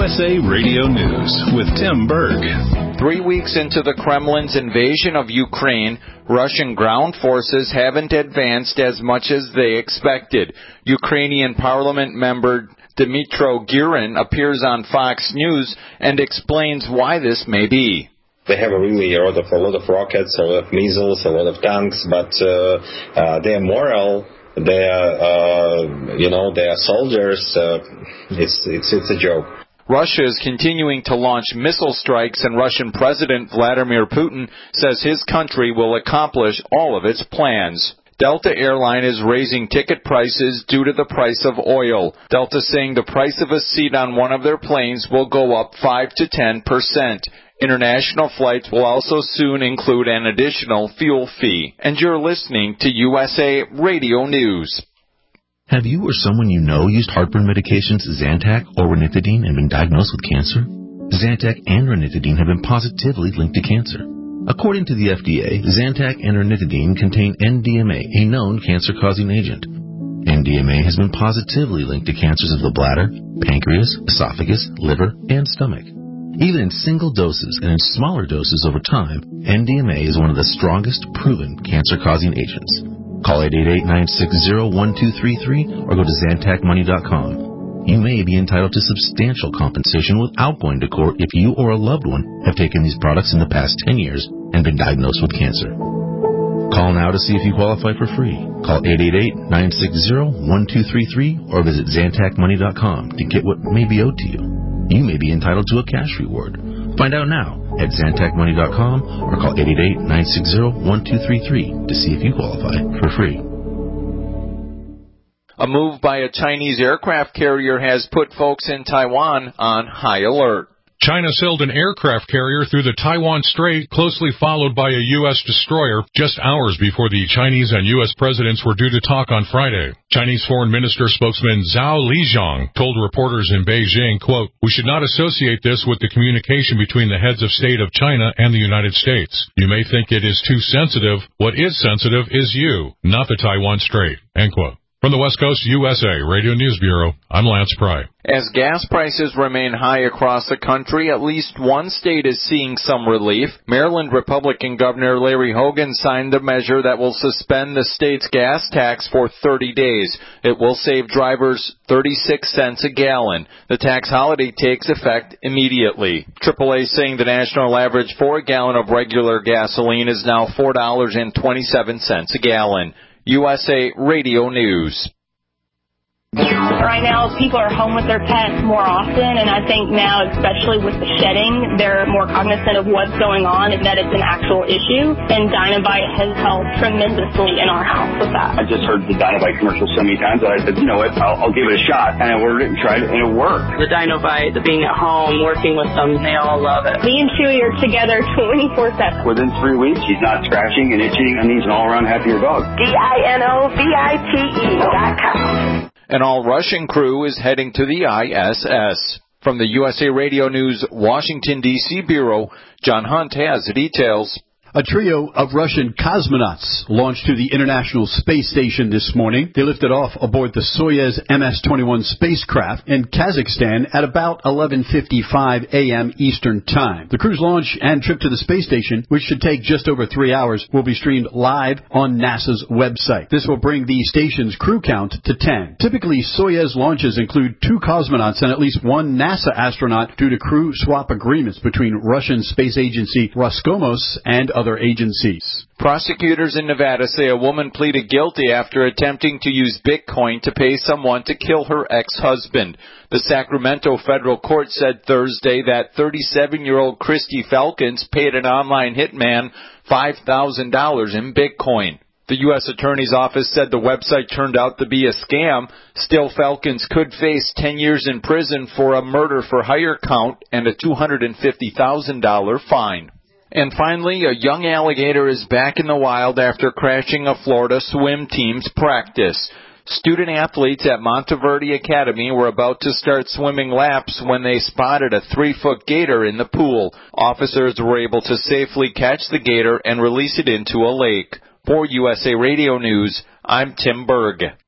USA Radio News with Tim Berg. 3 weeks into the Kremlin's invasion of Ukraine, Russian ground forces haven't advanced as much as they expected. Ukrainian parliament member Dmytro Girin appears on Fox News and explains why this may be. They have a lot of rockets, a lot of missiles, a lot of tanks, but their morale, their soldiers, it's a joke. Russia is continuing to launch missile strikes, and Russian President Vladimir Putin says his country will accomplish all of its plans. Delta Airline is raising ticket prices due to the price of oil. Delta saying the price of a seat on one of their planes will go up 5 to 10%. International flights will also soon include an additional fuel fee. And you're listening to USA Radio News. Have you or someone you know used heartburn medications Zantac or ranitidine and been diagnosed with cancer? Zantac and ranitidine have been positively linked to cancer. According to the FDA, Zantac and ranitidine contain NDMA, a known cancer-causing agent. NDMA has been positively linked to cancers of the bladder, pancreas, esophagus, liver, and stomach. Even in single doses and in smaller doses over time, NDMA is one of the strongest proven cancer-causing agents. Call 888-960-1233 or go to ZantacMoney.com. You may be entitled to substantial compensation without going to court if you or a loved one have taken these products in the past 10 years and been diagnosed with cancer. Call now to see if you qualify for free. Call 888-960-1233 or visit ZantacMoney.com to get what may be owed to you. You may be entitled to a cash reward. Find out now at ZantacMoney.com or call 888-960-1233 to see if you qualify for free. A move by a Chinese aircraft carrier has put folks in Taiwan on high alert. China sailed an aircraft carrier through the Taiwan Strait, closely followed by a U.S. destroyer, just hours before the Chinese and U.S. presidents were due to talk on Friday. Chinese Foreign Minister spokesman Zhao Lijiang told reporters in Beijing, quote, "We should not associate this with the communication between the heads of state of China and the United States. You may think it is too sensitive. What is sensitive is you, not the Taiwan Strait," end quote. From the West Coast USA Radio News Bureau, I'm Lance Pry. As gas prices remain high across the country, at least one state is seeing some relief. Maryland Republican Governor Larry Hogan signed a measure that will suspend the state's gas tax for 30 days. It will save drivers 36 cents a gallon. The tax holiday takes effect immediately. AAA saying the national average for a gallon of regular gasoline is now $4.27 a gallon. USA Radio News. Right now, people are home with their pets more often, and I think now, especially with the shedding, they're more cognizant of what's going on and that it's an actual issue, and Dynovite has helped tremendously in our house with that. I just heard the Dynovite commercial so many times that I said, you know what, I'll give it a shot, and I ordered it and tried it, and it worked. The Dynovite, the being at home, working with them, they all love it. Me and Chewy are together 24/7. Within 3 weeks, he's not scratching and itching, and he's an all-around happier dog. DINOVITE.com. An all-Russian crew is heading to the ISS. From the USA Radio News Washington, D.C. Bureau, John Hunt has the details. A trio of Russian cosmonauts launched to the International Space Station this morning. They lifted off aboard the Soyuz MS-21 spacecraft in Kazakhstan at about 11:55 a.m. Eastern Time. The crew's launch and trip to the space station, which should take just over 3 hours, will be streamed live on NASA's website. This will bring the station's crew count to 10. Typically, Soyuz launches include 2 cosmonauts and at least 1 NASA astronaut due to crew swap agreements between Russian space agency Roscosmos and other agencies. Prosecutors in Nevada say a woman pleaded guilty after attempting to use Bitcoin to pay someone to kill her ex-husband. The Sacramento federal court said Thursday that 37-year-old Christy Falcons paid an online hitman $5,000 in Bitcoin. The U.S. Attorney's Office said the website turned out to be a scam. Still, Falcons could face 10 years in prison for a murder-for-hire count and a $250,000 fine. And finally, a young alligator is back in the wild after crashing a Florida swim team's practice. Student athletes at Monteverde Academy were about to start swimming laps when they spotted a 3-foot gator in the pool. Officers were able to safely catch the gator and release it into a lake. For USA Radio News, I'm Tim Berg.